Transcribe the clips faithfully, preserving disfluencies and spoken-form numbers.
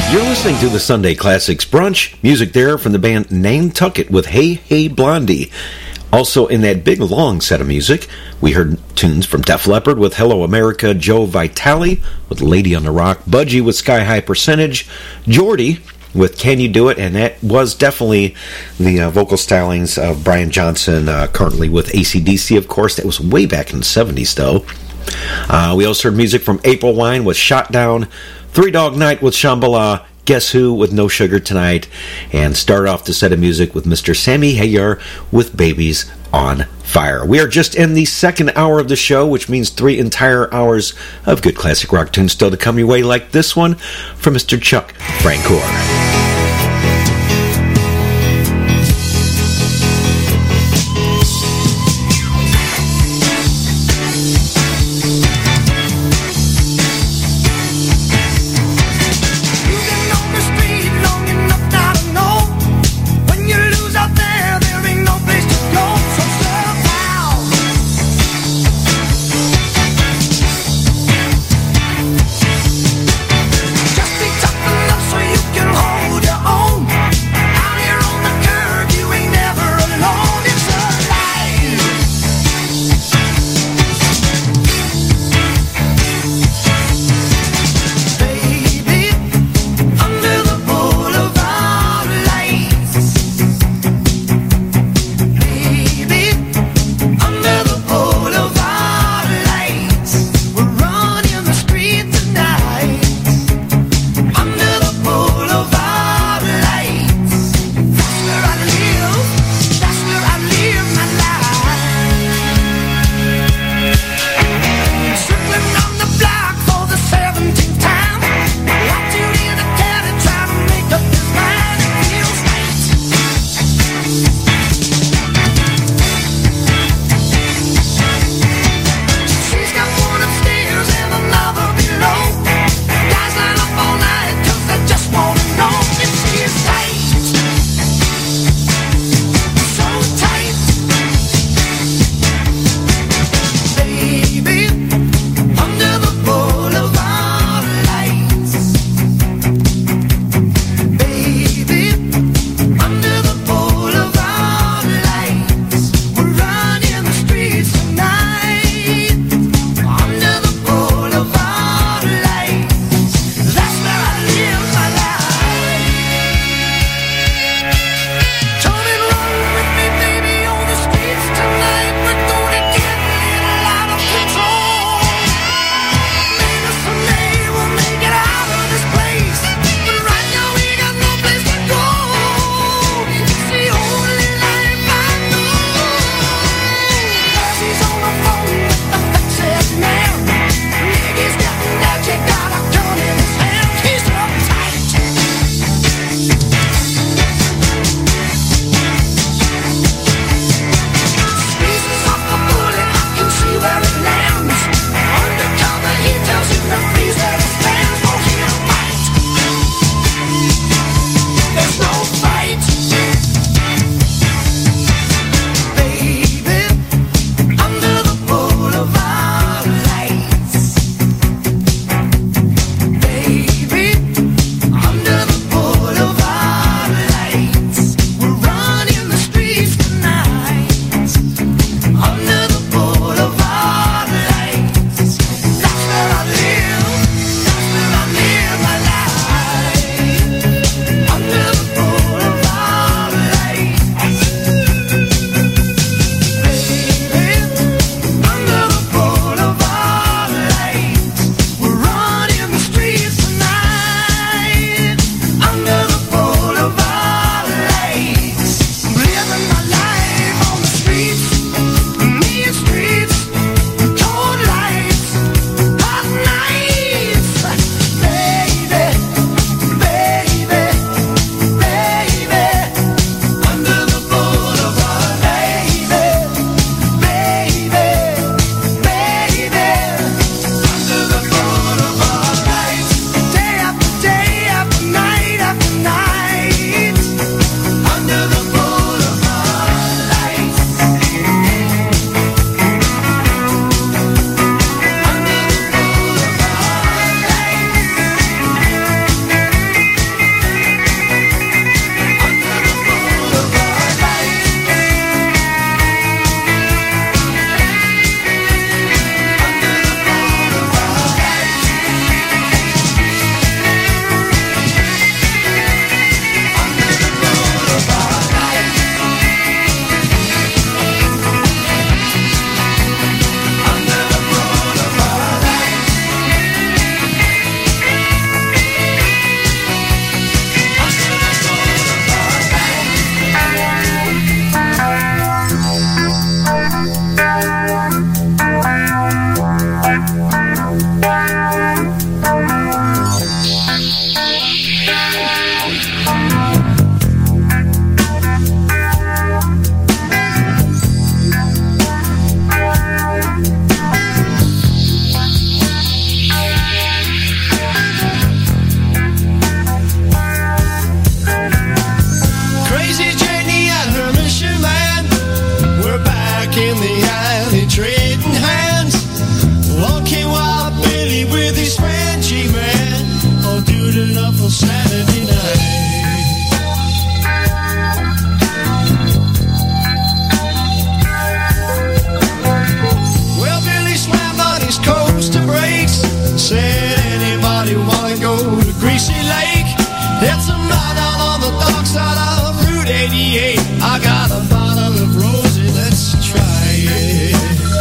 You're listening to the Sunday Classics Brunch. Music there from the band Nantucket with Hey Hey Blondie. Also in that big long set of music, we heard tunes from Def Leppard with Hello America, Joe Vitale with Lady on the Rock, Budgie with Sky High Percentage, Geordie with Can You Do It, and that was definitely the uh, vocal stylings of Brian Johnson, uh, currently with A C D C, of course. That was way back in the seventies, though. Uh, we also heard music from April Wine with Shot Down, Three Dog Night with Shambhala, Guess Who with No Sugar Tonight, and start off the set of music with Mister Sammy Hagar with Babies on Fire. We are just in the second hour of the show, which means three entire hours of good classic rock tunes still to come your way, like this one from Mister Chuck Francoeur. Just be tough enough so you can hold East Coast to breaks. Said anybody wanna go to Greasy Lake? It's a mile down on the dark side of Route eighty-eight. I got a bottle of rosé, let's try it.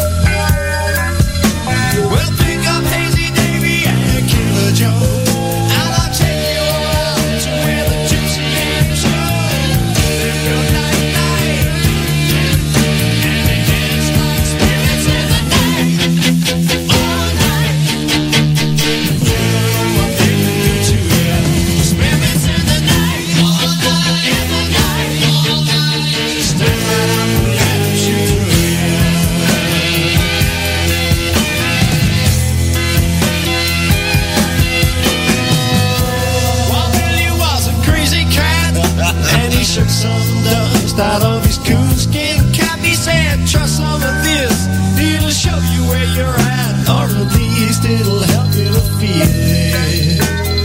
We'll pick up Hazy Davy and Killer Joe, and I'll take you out to where the gypsy games go. Live your night, night, and it gets like spirits in the night, all night. You know what they can do to you. Spirits in the night, all night, in the night, all night. Stand right up and let them shoot through you. Well, Billy was a crazy cat, and he shook some dust out of his coonskin cap. He said, trust some of this, it'll show you where you're at, or at least it'll help you to feel it.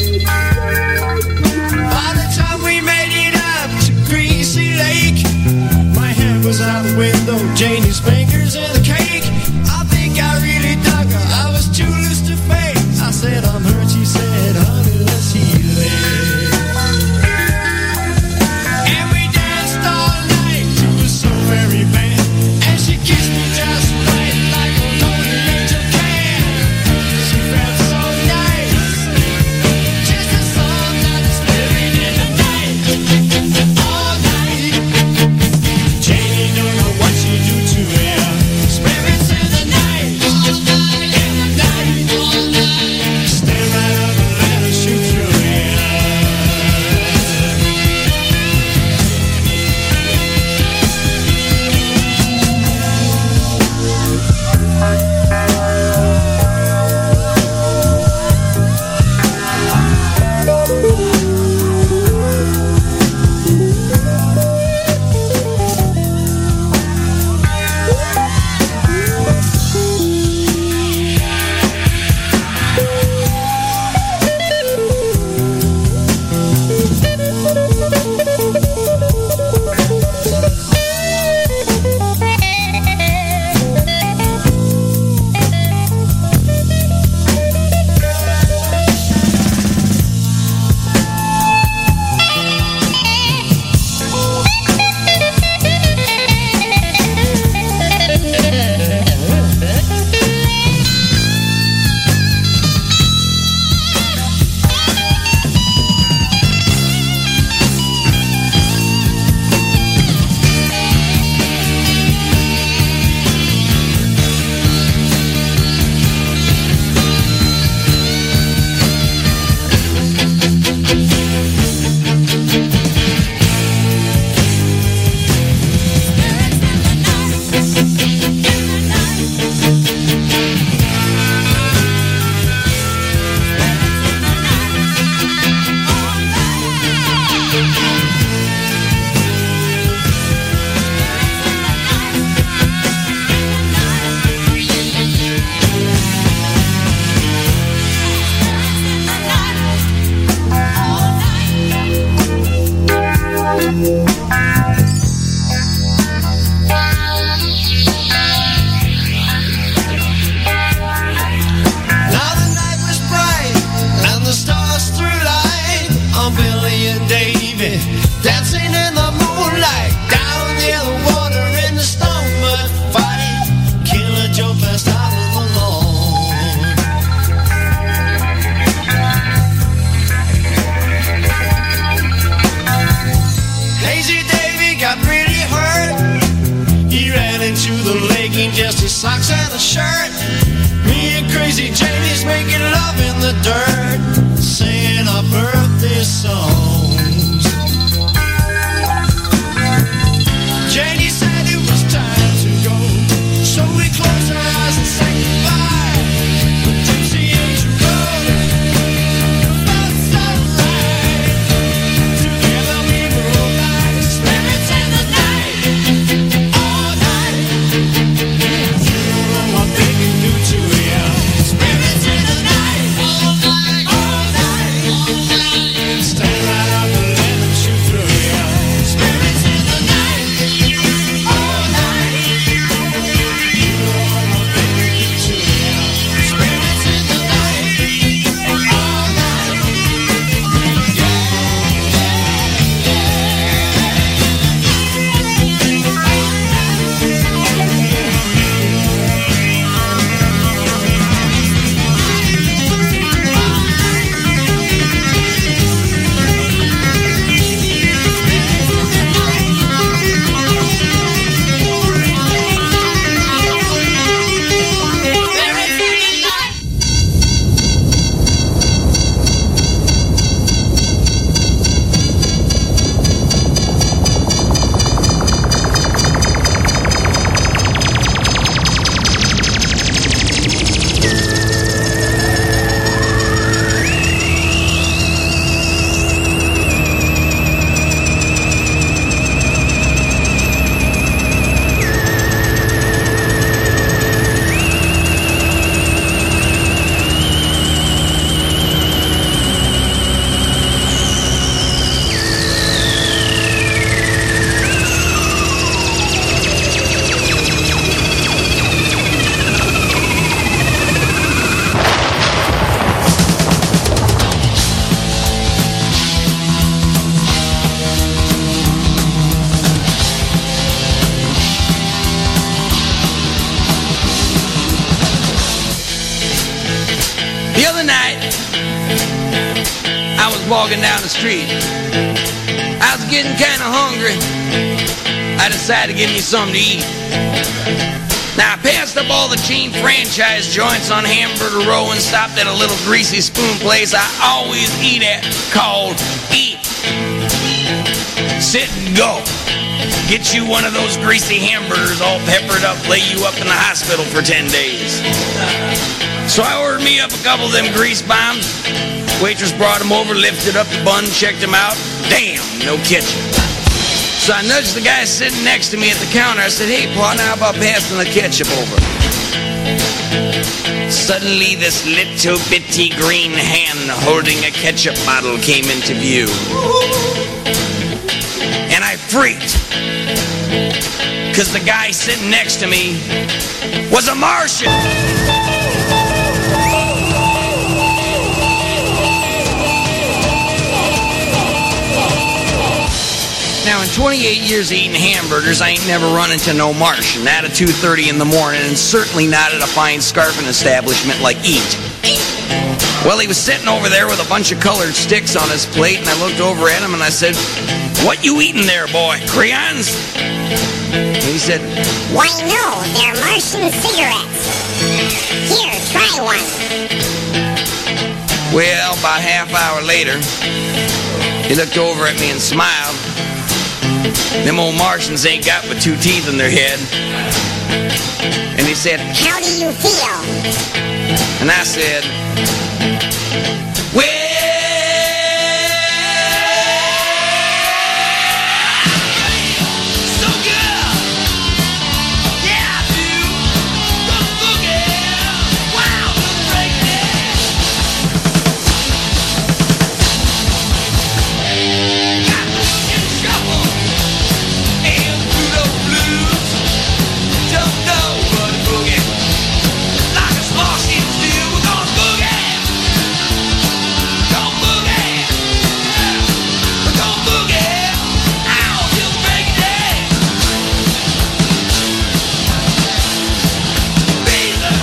By the time we made it up to Greasy Lake, my hand was out the window, Janie's fingers in the cake. I think I really dug her, I was too loose to fake. I said, I'm hurt, she said, honey, let's heal it. And we danced all night to a so very band, and she kissed me just right like a lonely angel can. She felt so nice, just a song that's living in the night, all night. Janie don't know what she do to you. Spirits in the night, all night, in the night, all night. Stand right up and let her shoot through you. Now the night was bright and the stars threw light on Billy and Davy dancing in the moonlight down near the water in the stone mud fight. Killer Joe passed out on the lawn. Hazy Davy got really hurt. He ran into the lake in just his socks and a shirt. Me and Crazy Janie's making love in the dirt, singing our birthday songs. Janie said it was time to go, so we closed our eyes and sang goodbye. The gypsy angel rode, felt so right. Together we were all like spirits in the night, all night. You don't know what they can do to you. Spirits in the night, all night, all night, all night. Stand right other night, I was walking down the street. I was getting kind of hungry. I decided to give me something to eat. Now, I passed up all the chain franchise joints on Hamburger Row and stopped at a little greasy spoon place I always eat at called Eat, Sit, and Go. Get you one of those greasy hamburgers all peppered up, lay you up in the hospital for ten days. So I ordered me up a couple of them grease bombs. Waitress brought them over, lifted up the bun, checked them out. Damn, no ketchup. So I nudged the guy sitting next to me at the counter. I said, hey, partner, how about passing the ketchup over? Suddenly, this little bitty green hand holding a ketchup bottle came into view. And I freaked. Because the guy sitting next to me was a Martian. Now, in twenty-eight years of eating hamburgers, I ain't never run into no Martian. Not at two thirty in the morning, and certainly not at a fine scarfing establishment like Eat. Well, he was sitting over there with a bunch of colored sticks on his plate, and I looked over at him and I said, what you eating there, boy? Crayons? And he said, why no, they're Martian cigarettes. Here, try one. Well, about a half hour later, he looked over at me and smiled. Them old Martians ain't got but two teeth in their head. And he said, how do you feel? And I said, well, so good. Yeah, I do. The boogie. Wow, the breakdown. Got in trouble. And through the blues. Don't know what a boogie. Like a Martians do. We're gonna boogie. Gonna boogie. We're gonna boogie. Out till the break of day. Beezer.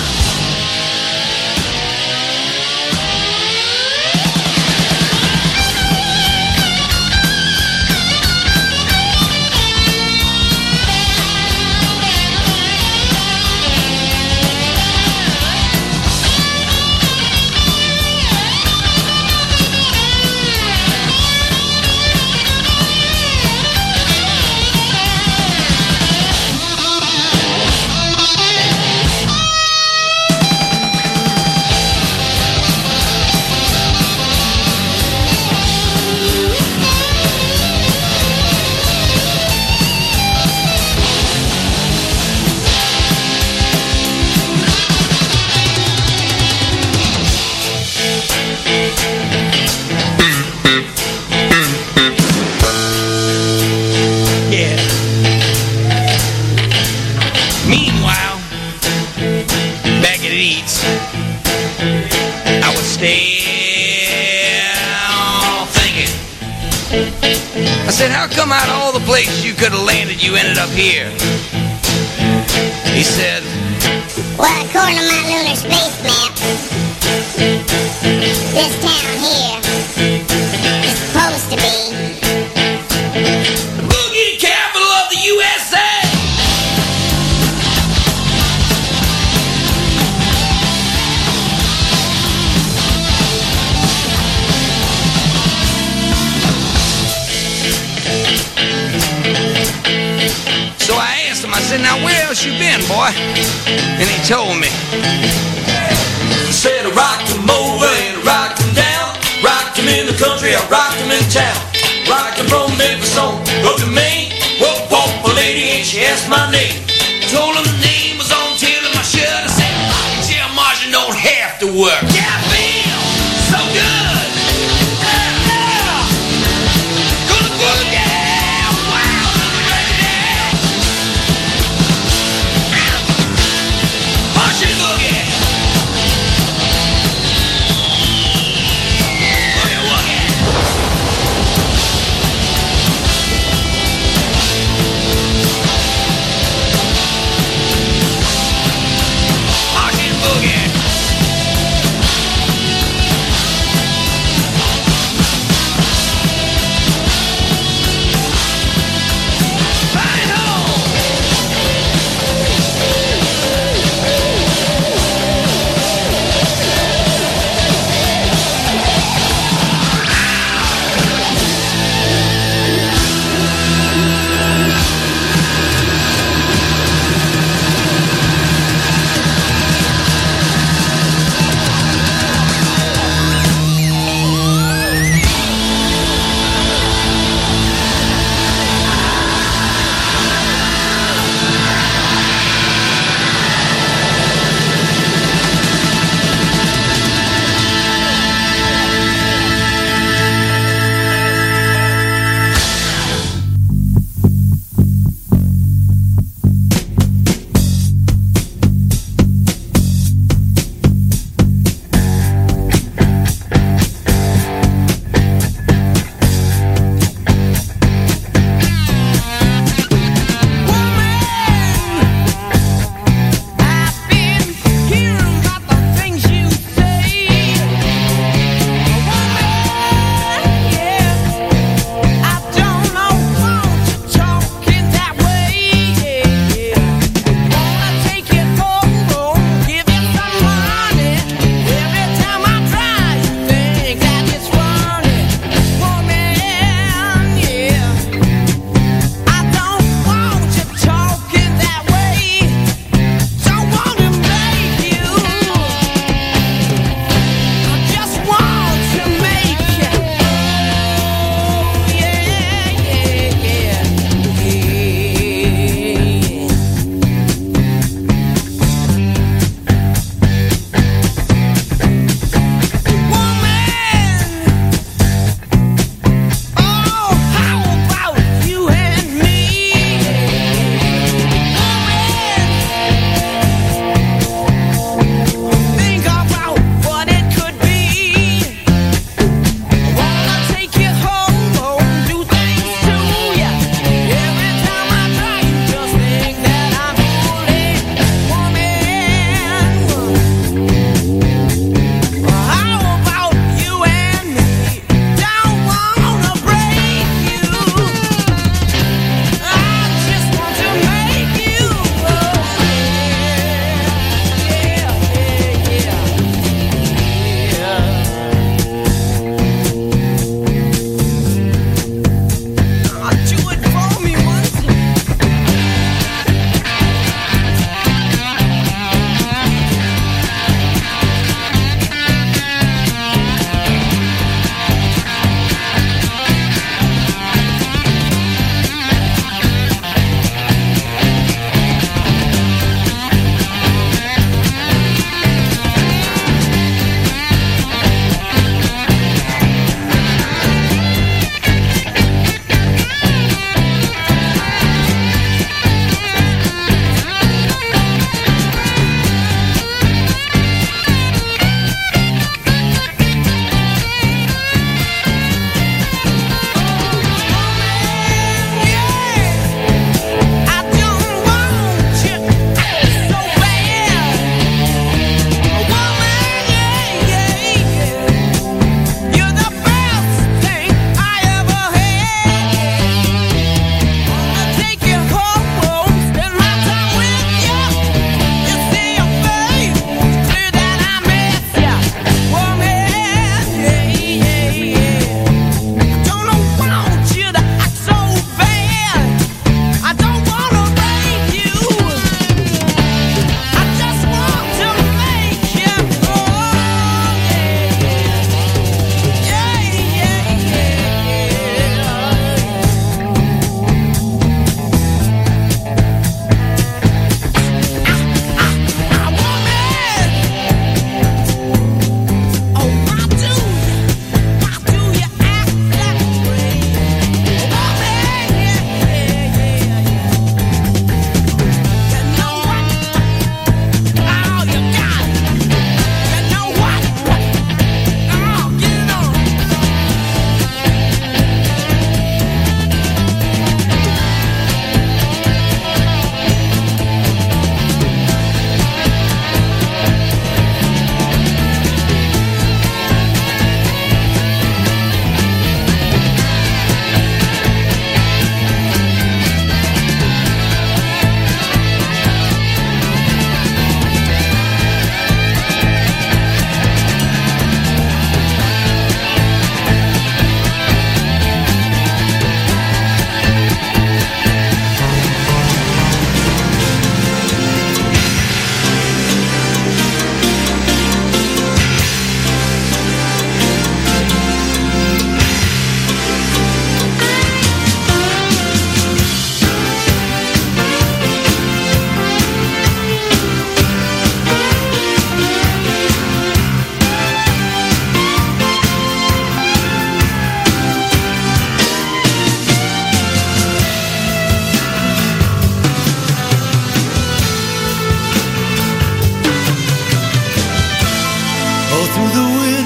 Yeah. Meanwhile, back at Eats, I was still thinking. I said, how come out of all the places you could have landed, you ended up here? He said, Well, according to my lunar space map, this town here is supposed to be the boogie capital of the U S A! So I asked him, I said, now where else you been, boy? And he told me. I said I rocked him over and I rocked him down. Rocked him in the country, I rocked him in town. Rocked him from Memphis on up to Maine. Woke up a lady and she asked my name. Told him the name was on tail of my shirt. I said, Jim Martian don't have to work. Yeah, I feel so good. Yeah, yeah. Gonna boogie. Wow, gonna break it down. Martian boogie. Boogie woogie. Martian boogie.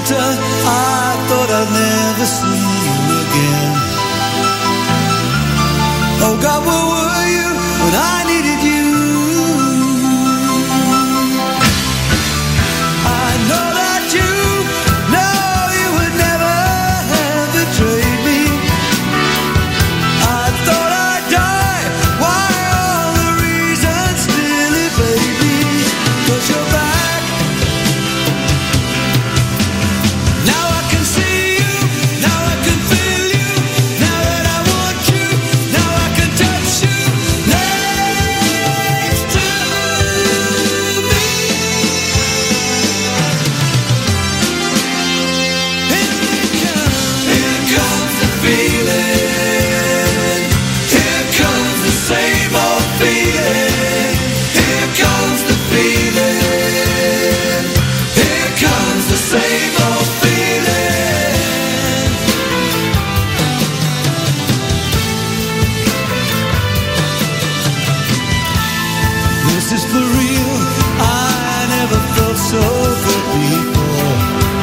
winter, I thought I'd never see you again. Oh God, where were you when I needed you? I know that you know you would never have betrayed me. I thought I'd die. Why all the reasons still evade me? 'Cause you're back. Now I can see you. Now I can feel you. Now that I want you. Now I can touch you. Next to me. Here it comes. Here comes the feeling. Here comes the same old feeling. Here comes the feeling. Here comes the same old feeling. This is for real. I never felt so good before.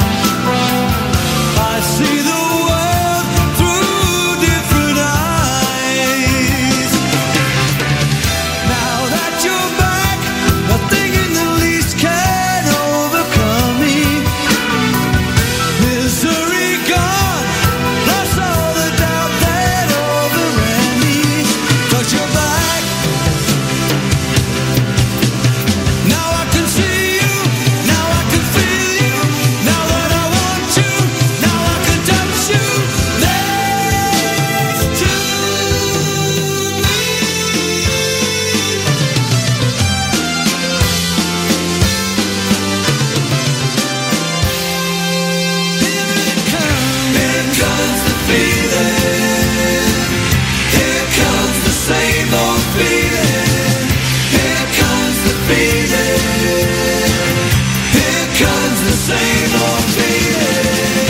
I see the world through different eyes. Now that you're back, nothing in the least can overcome me. Misery gone, lost all the doubt that overran me. 'Cause you're back. Now I can see you. Now I can feel you. Now that I want you. Now I can touch you. Next to me. Here it comes. Here comes the feeling. Here comes the same old feeling. Here comes the feeling. Here comes the same old feeling.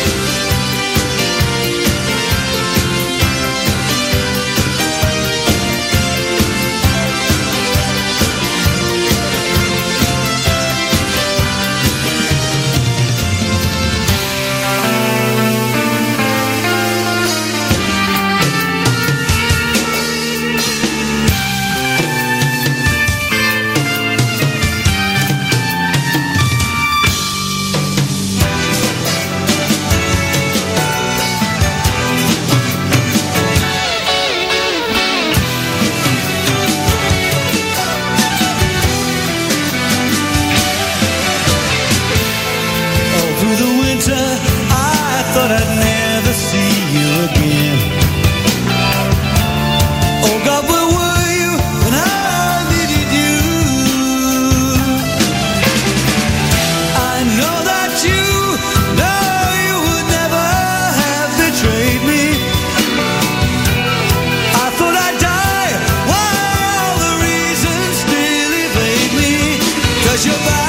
Oh, through the winter, I thought I'd never see you again. Oh God, where were you when I needed you? I know that you know you would never have betrayed me. I thought I'd die. Why all the reasons still evade me? 'Cause you're back.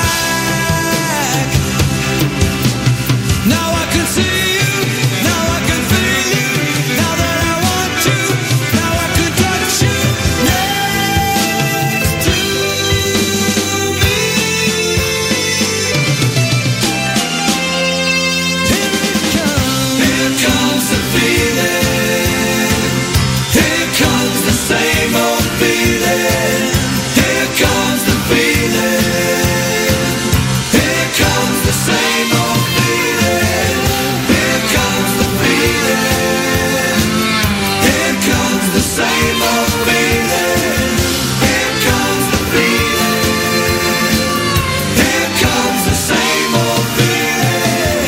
Now I can see you. Now I can feel you. Now that I want you. Now I can touch you. Next to me. Here it comes. Here comes the feeling. Here comes the same old feeling. Here comes the feeling. Here comes the same old feeling. Here comes the feeling. Here comes the same old feeling. Here comes the feeling. Here comes the same old feeling.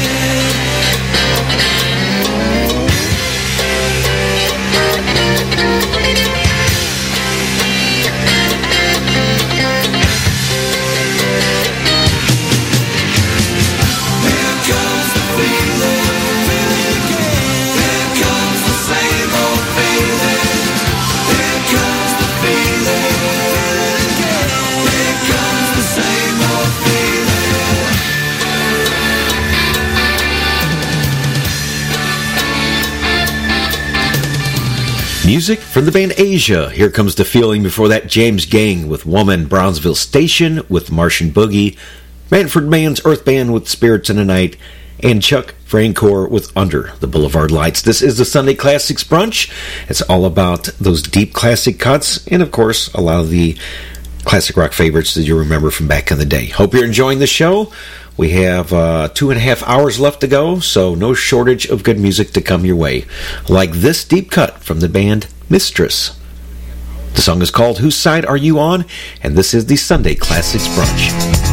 Here comes the feeling. Here comes the same old feeling. Here comes the feeling. Here comes the same old feeling. Music from the band Asia. Here comes the feeling. Before that, James Gang with Woman, Brownsville Station with Martian Boogie, Manfred Mann's Earth Band with Spirits in the Night, and Chuck Francoeur with Under the Boulevard Lights. This is the Sunday Classics Brunch. It's all about those deep classic cuts, and of course, a lot of the classic rock favorites that you remember from back in the day. Hope you're enjoying the show. We have uh, two and a half hours left to go, so no shortage of good music to come your way. Like this deep cut from the band Mistress. The song is called Whose Side Are You On? And this is the Sunday Classics Brunch.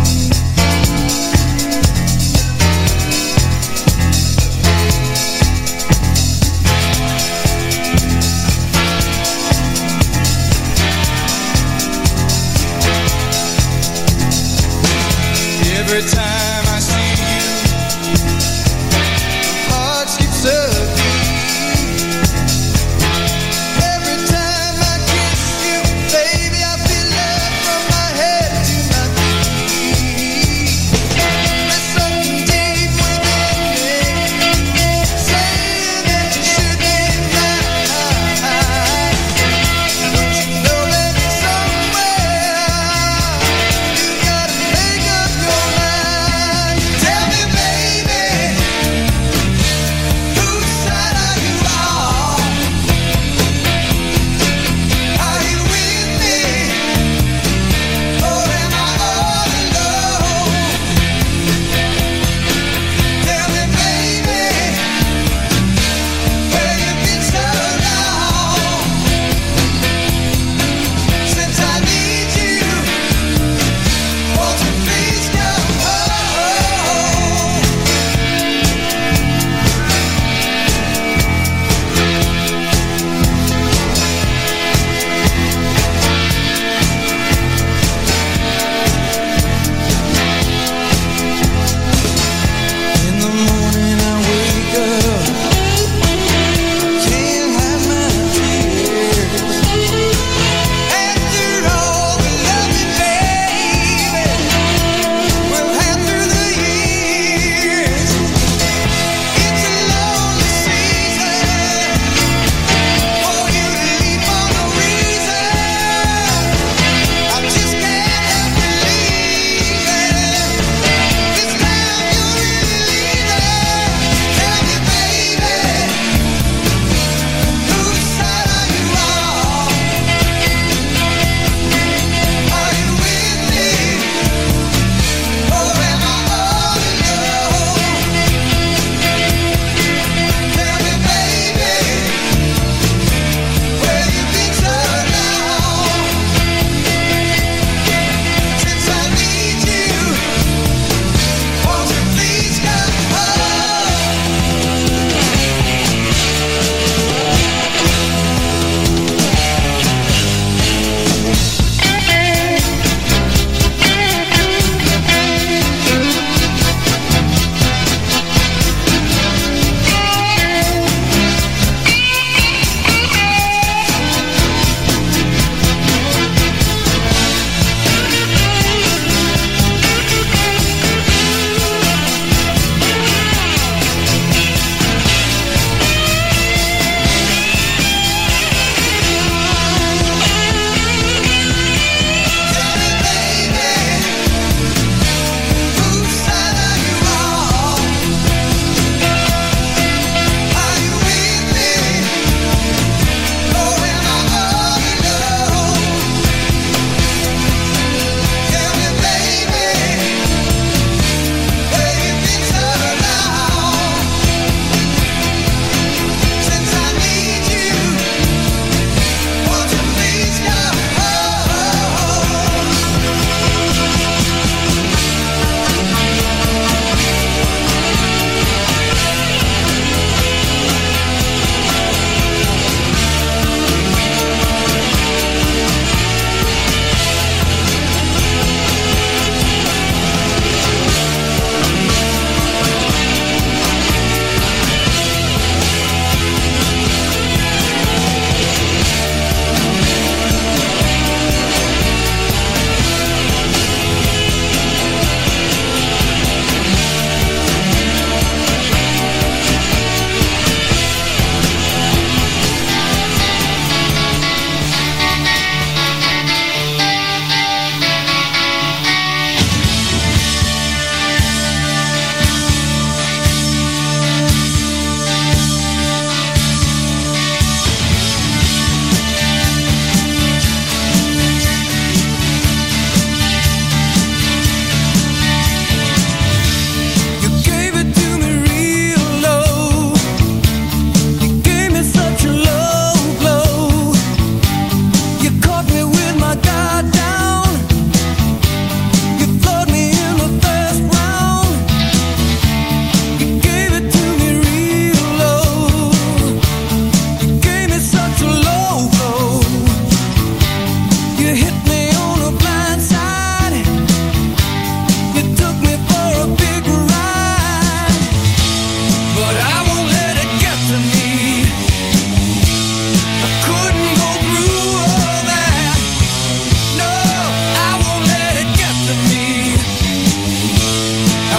Every time I see you, heart skips a beat. Every time I kiss you, baby, I feel love from my head to my feet. There's something deep within me, saying that you should be mine. Don't you know that somewhere you gotta make up your mind?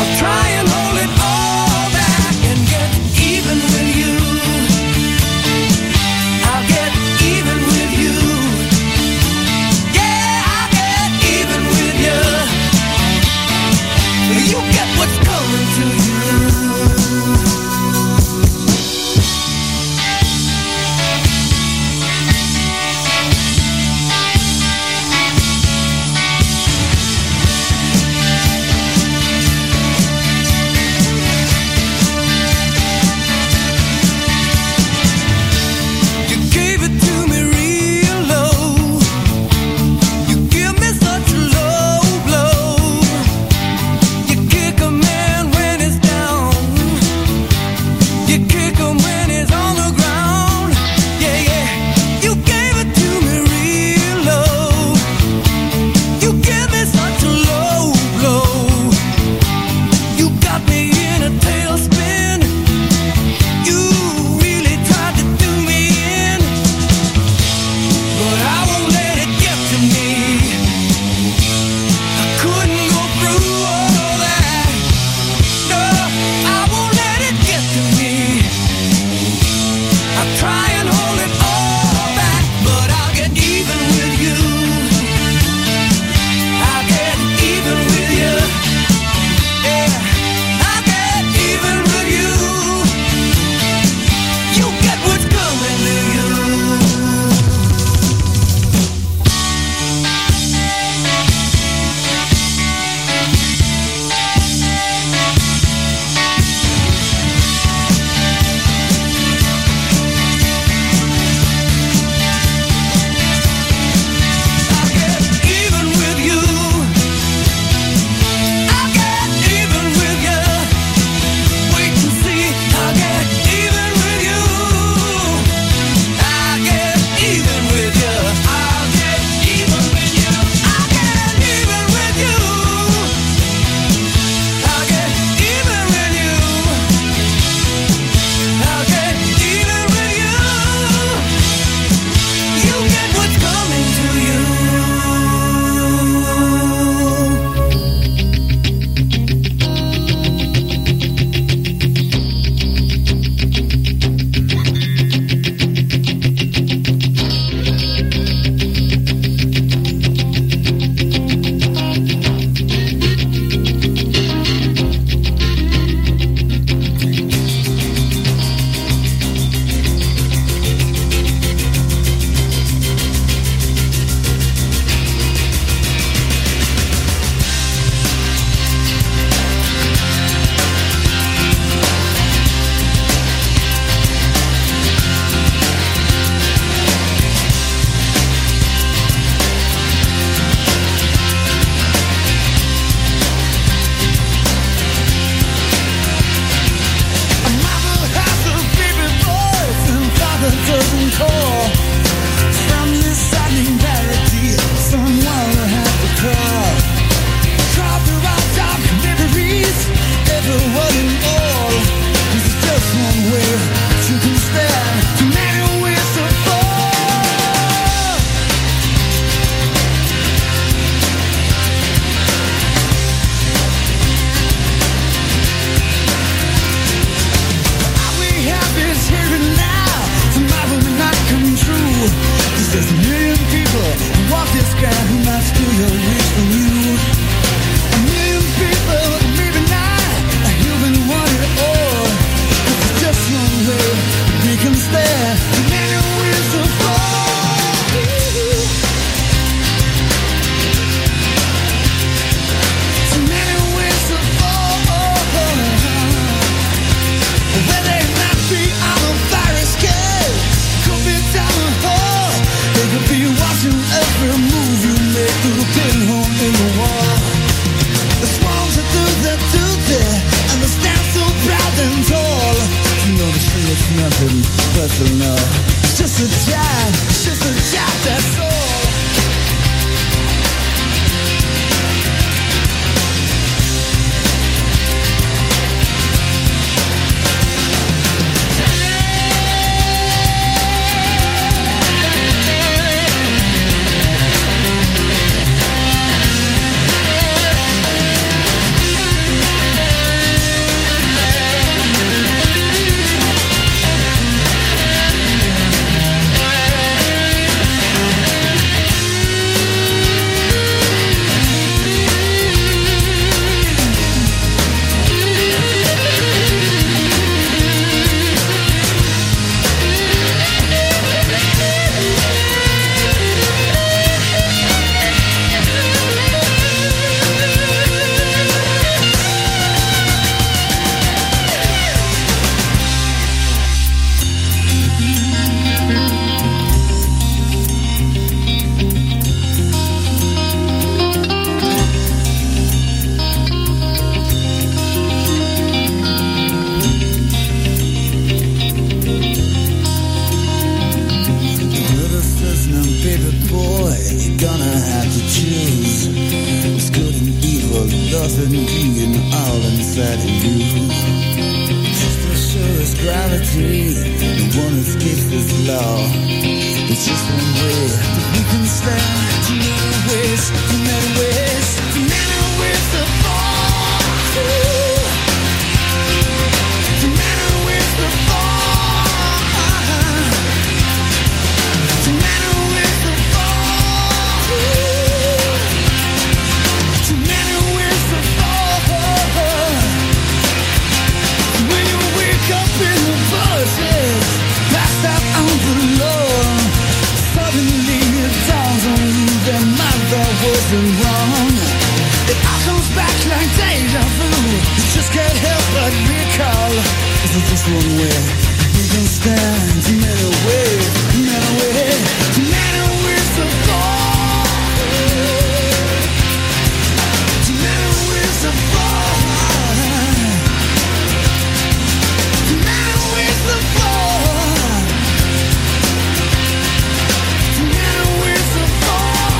I'll try and hold it all back and get even with you. I'll get even with you. Yeah, I'll get even with you. You get what's coming to you. inside of you. Just the surest gravity, the one that escapes this law. It's just one way that we can stand. To many ways, to many ways, to many ways to fall. To many ways to fall. To many ways to fall. To many ways to fall. When you wake up in the bushes, passed out on the lawn, suddenly it dawns on you that my thought wasn't wrong. It all comes back like deja vu. You just can't help but recall. Is it just one way? You can stand too many ways, too many ways, too many ways to fall. Too many ways to fall. Too many ways to fall. Too many ways to fall.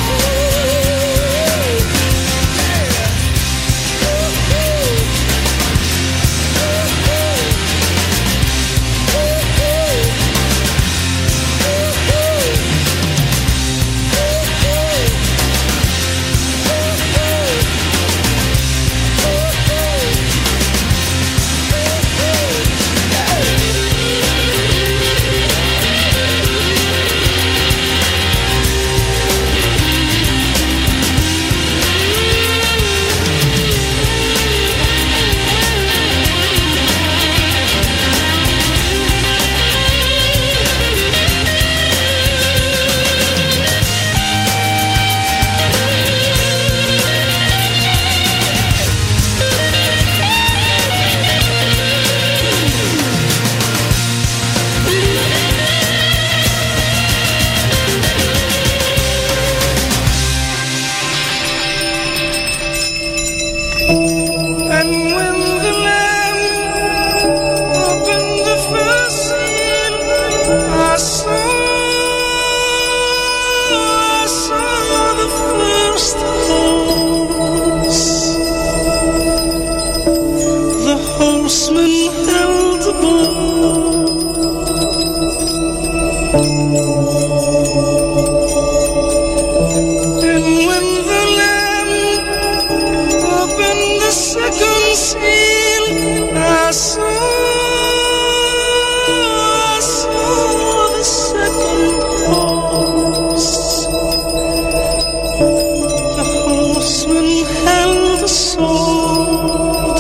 And when the Lamb opened the first seal, I saw, I saw the first horse. The horseman held the bow. And when the Lamb opened the second seal, I saw, I saw the second horse. The horseman held the sword.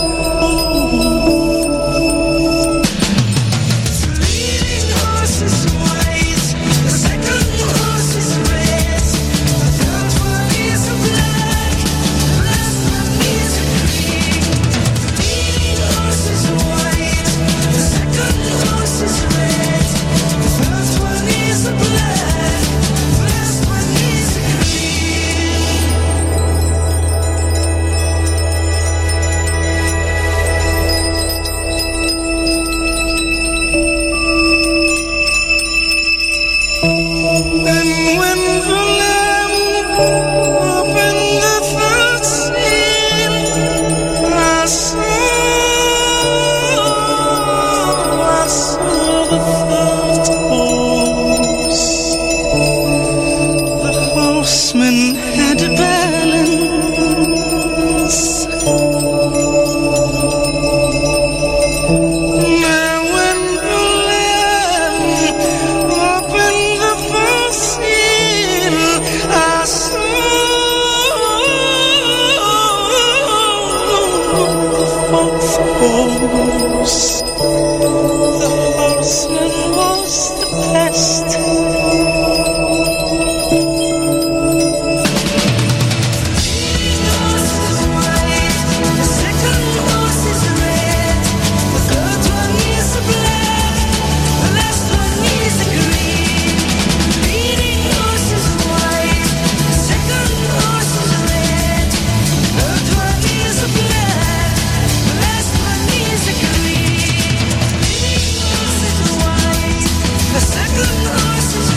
The leading horse is white, the second horse is red, the third one is black, the last one is green. The leading horse is white, the second horse is red, the first one is black, the last one is And when the Lamb opened the third seal, I saw, I saw the third horse. The horseman had a balance. Now when the Lamb opened the first seal, I saw the fourth horse. The horseman was the best. The second horse is red, the third one is black, the last one is green. The leading horse is white, the second horse is red, the third one is black, the last one is green. The leading horse is white, the second horse is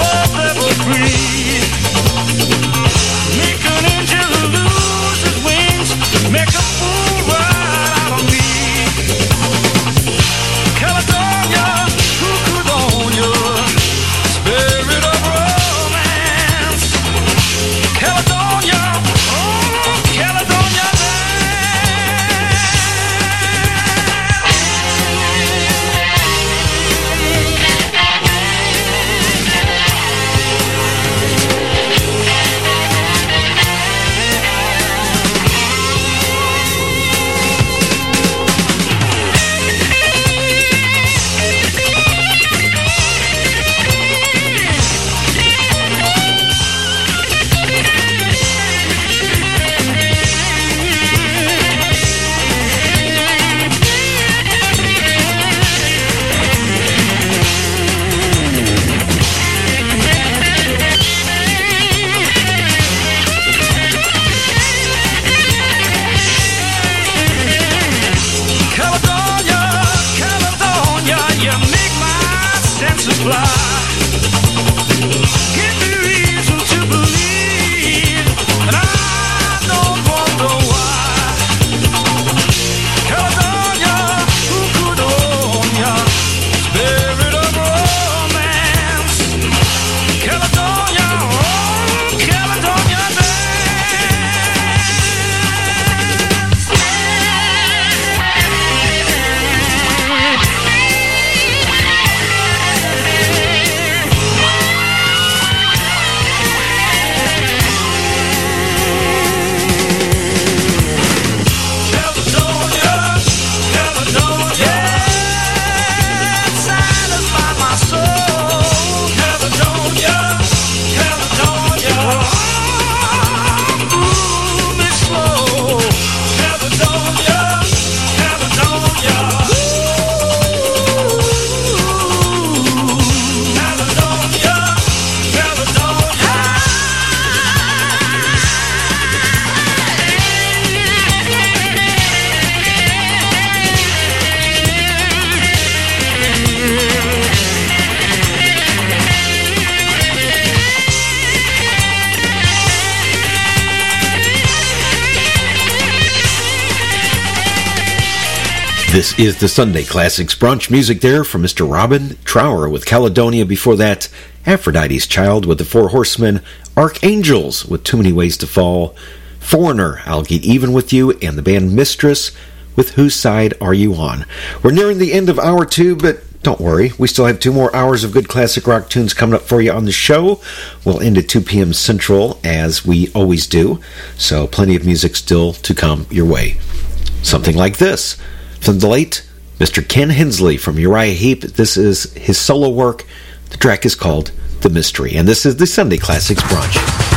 both ever breathe. Make an angel lose his wings, make a fool right out of me. Caledonia, who could own you? Spirit of romance. Caledonia, oh, Caledonia Caledonia, Caledonia, you make my senses fly. Give me reason to believe, and I don't wonder why. Caledonia, who could own ya? Spirit of romance. Caledonia, oh, Caledonia dance. Caledonia, Caledonia, satisfy my soul. Caledonia, Caledonia, move me slow. Caledonia, Caledonia, Caledonia, This is the Sunday Classics Brunch. Music there from Mister Robin Trower with Caledonia. Before that, Aphrodite's Child with the Four Horsemen, Archangels with Too Many Ways to Fall, Foreigner, I'll Get Even With You, and the band Mistress with Whose Side Are You On? We're nearing the end of hour two, but don't worry, we still have two more hours of good classic rock tunes coming up for you on the show. We'll end at two p.m. Central, as we always do, so plenty of music still to come your way. Something like this from the late Mister Ken Hensley from Uriah Heep. This is his solo work. The track is called The Mystery, and this is the Sunday Classics Brunch.